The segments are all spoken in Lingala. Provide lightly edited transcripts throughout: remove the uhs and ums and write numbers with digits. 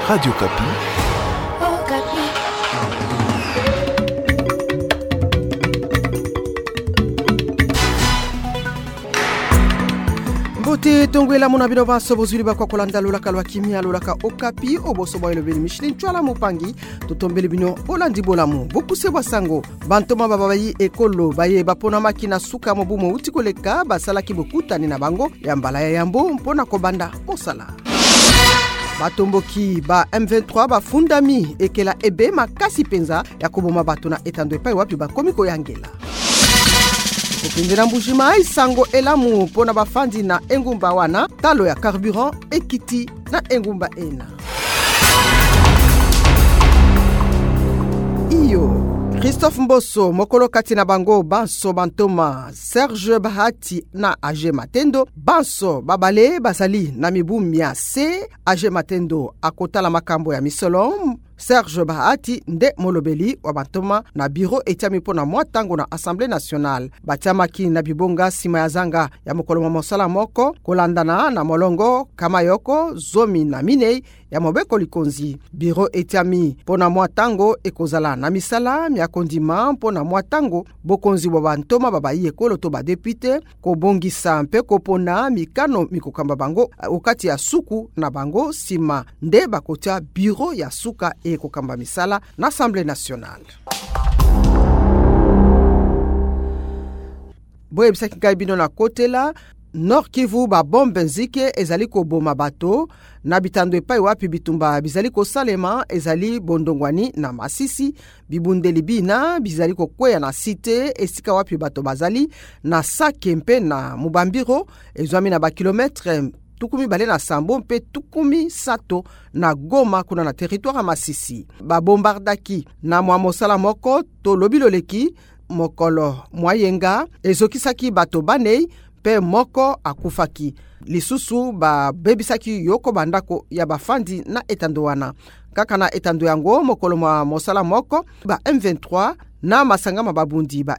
Radio Kapi. Oh, Kapi. Mbote tongwela muna bino baso bozuli bakwa kolanda lolaka lwa kimia lolaka Okapi oboso boyelo beli Michelin twala mupangi totombeli bino bolandi bolamu bokuse bwasango bantoma babayi ekolo baye bapona makina suka mobumo utikoleka basalaki bokutani na bango ya mbala ya yambo mpona kobanda kosala batomboki ba M23 bafundami ekela ebe makasi penza ya koboma bato na etando epai wapi bakomi koyangela kopindela mbujima isango elamu pona bafandi na engumba wana talo ya carburant ekiti na engumba ena iyo Christophe Mboso mokolo kati na bango Banso Bantoma Serge Bahati na Age Matendo Banso babale basali na mibu miase Age Matendo akotala makambo ya misolom Serge Bahati nde molobeli wa Bantoma na bureau etiami pona mwatango na Assemblée nationale batiamaki na bibonga sima ya zanga ya mokolo mosala moko kolandana na molongo kamayoko zomi na minei ya mobeko likonzi bureau etiami pona mwatango ekozala na misala mia kondima pona mwatango bokonzi wa Bantoma babayi ekolo to badepute kobongisa mpe kopona mikano mikokamba bango okati ya suku na bango sima nde bakotia bureau ya suka ekokamba misala na Assemblée nationale. Boye bisaki ngai bino na kotela Nord Kivu ba bombe nzike ezali koboma bato na bitando epai wapi bitumba bizali kosalema ezali bondongwani na Masisi bibundeli bina bizali kokweya na site esika wapi bato bazali na Sakempe na Mubambiro ezwami na ba kilometre tukumi bale na Sambo mpe tukumi sato na Goma kuna na territoire Masisi ba bombardaki na mwa mosala moko to lobiloleki mokolo mwayenga ezokisaki bato banei pe moko akufaki lisusu ba bebisaki yoko bandako ya bafandi na etando wana kaka na etando yango mokolo mwa mosala moko ba M23 na masanga mababundi ba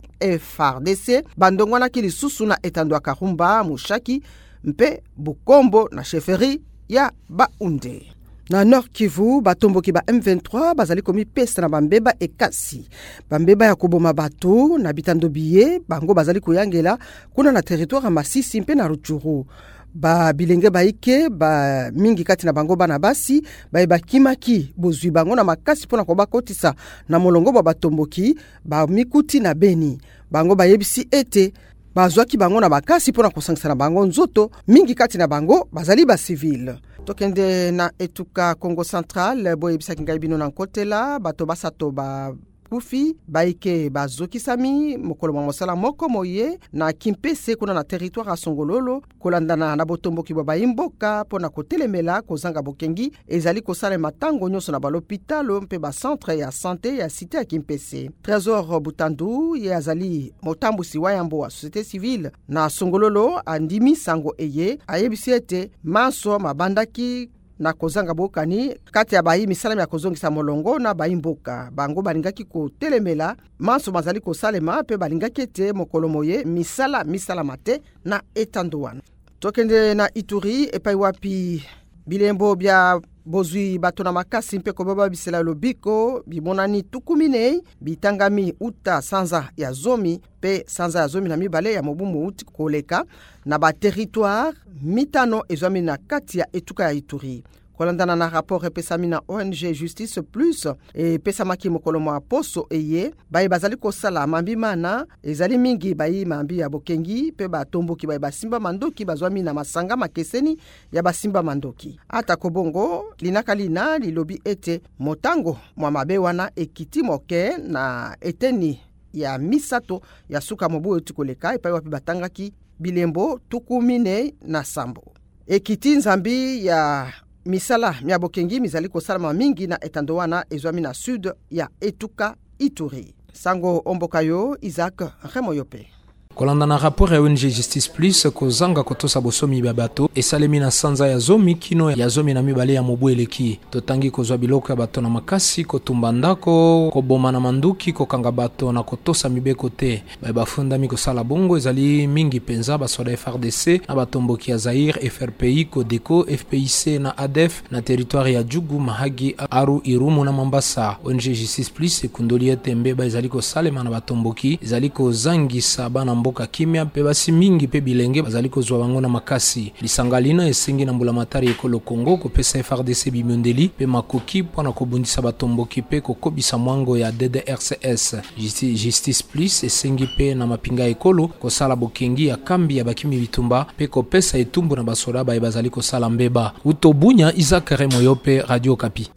FARDC bandongwana ki lisusu na etando ya Karumba Mushaki mpe Bukombo na sheferi ya Baunde. Na Nord Kivu batomboki ba M23 bazali komi pesa na bambeba ekasi bambeba ya koboma bato na bitando biye bango bazali koyangela kuna na territoire Masisi mpe na Rutshuru ba bilenge baike ba mingi kati na bango bana basi ba kimaki bozwi bango na makasi pona kobakotisa na molongo ba batomboki ba mikuti na Beni bango bayebisi ete bazwaki bango na bakasi pona kosangisa na bango nzoto mingi kati na bango bazali ba civil. Tokende na etuka Congo Central boyebisaki ngai bino na nkotela bato basato ba kufi baike bazokisami mokolo mosala moko moye na Kimpese kuna na territoire Songololo kolandana na botomboki baimboka pona kotelemela kozanga bokengi ezali kosala matango nyoso na balopitalo mpe ba centre ya santé ya cité ya Kimpese. Trésor Butandu ye azali motambusi wa yambo wa société civile na Songololo andimi sango eye ayebisi ete manso mabandaki na kozanga bokani kati ya bayi misala ya kozongisa molongo na baimboka bango balingaki ko telemela manso mazali ko salema pe balingaki ete mokolo moye misala mate na etando wana. Tokende na Ituri epai wapi bilembo bya bozwi bato na makasi mpe kobaba bisela lobiko bimonani tukuminei bitangami uta sanza ya zomi pe sanza ya zomi na mibale ya mobumu uti koleka na ba territoire mitano ezwami na kati ya etuka ya Ituri kolandana na rapport epesami na ONG Justice Plus epesamaki mokolo mwa poso eye bayi bazali kosala mambimana ezali mingi bayi mambi ya bokengi pe batomboki bayi basimba mandoki bazwami na masanga makeseni ya basimba mandoki ata kobongo linakalina lilobi ete motango mwa mabe wana ekiti moke na eteni ya misato ya suka mobu otikoleka epai wapi batangaki bilembo tukumine na sambo ekiti nzambi ya misala mia bokengi mizali kosalama mingi na etando wana ezwami na sud ya etuka Ituri. Sango ombokayo Isaac Remoyope. kolanda na rapport ya ONG Justice Plus kozanga kotosa bosomi ba bato esalemi na sanza ya zomi kino ya zomi na mibale ya mobu eleki. Totangi kozwa biloko ya bato na makasi, kotumba ndako, koboma na manduki, kokanga bato na kotosa mibeko te. Bafundami kosala bongo ezali mingi penza basoda FRDC na batomboki ya Zaire, FRPI, Codeco, FPIC na ADF na territoire ya Djugu, Mahagi, Aru, Irumu na Mambasa. ONG Justice Plus ekundoli ete mbeba ezali kosalema na batomboki ezali kozangisa bana mboka kimia pe basi mingi pe bilenge bazali kozwa bango na makasi. Lisangalina esengi na mbulamatari ekolo Kongo kopesa FRDC bimondeli pe makoki mpona kobundisa batomboki pe kokobisa mwango ya DDRCS. Justice Plus esengi pe na mapinga ekolo kosala bokengi ya kambi ya bakimi bitumba pe kopesa etumbu na basoda baye bazali kosala mbeba. Utobunya Isaac Remoyope, Radio Kapi.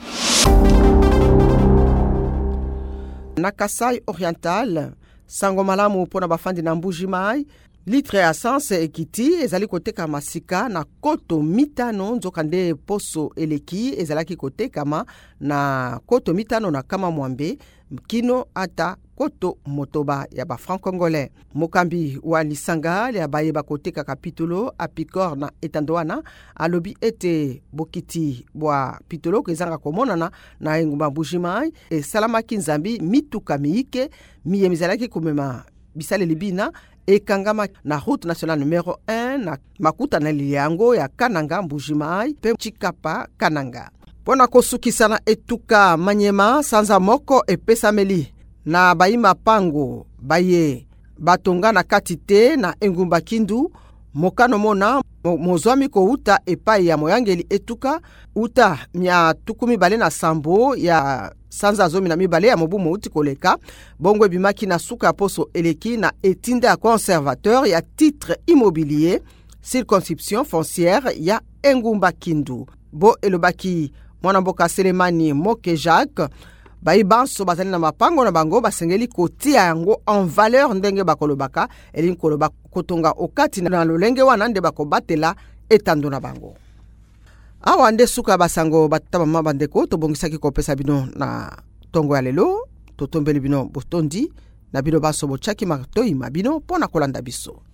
Na Kasai Oriental, sango malamu pona bafandi na Mbuji-Mayi, litre ya essence ekiti ezali koteka masika na koto mitano nzokande poso eleki ezalaki kotekama na koto mitano na kama mwambe kino ata koto motoba ya ba franc-congolais. Mokambi wa lisanga ya bayeba koteka kapitulo apikor na etandoana alobi ete bokiti bwa pitolo kezanga komonana na engumba Mbuji-Mayi esalamaki nzambi mituka miike miyemizalaki kumema bisale libina ekangama na route nationale numéro 1 na makuta na liango ya Kananga Mbuji-Mayi pe Chikapa Kananga. Pona kosukisa na etuka Manyema sanza moko epesameli na bayima pango baye batonga na katite na engumba Kindu mokano mona mozwami ko uta epai ya moyangeli etuka uta mia tukumi bale na sambo ya sanza zomi na mibale ya mobu mouti koleka bongo bimaki na suka poso eleki na etinde ya conservateur ya titre immobilier circonscription foncière ya engumba Kindu. Bo elobaki mwana mboka Selemani Moke Jacques baibanso bazali na mapango na bango basengeli kotia yango en valeur ndenge bakolobaka elin koloba kotonga okati na lolenge wana nde bakobatela etando na bango. Awa nde suka basango bataba mabandeko tobongisaki kopesa bino na tongo ya lelo totombeli bino botondi na bino baso bochaki matoi mabino pona kolanda biso.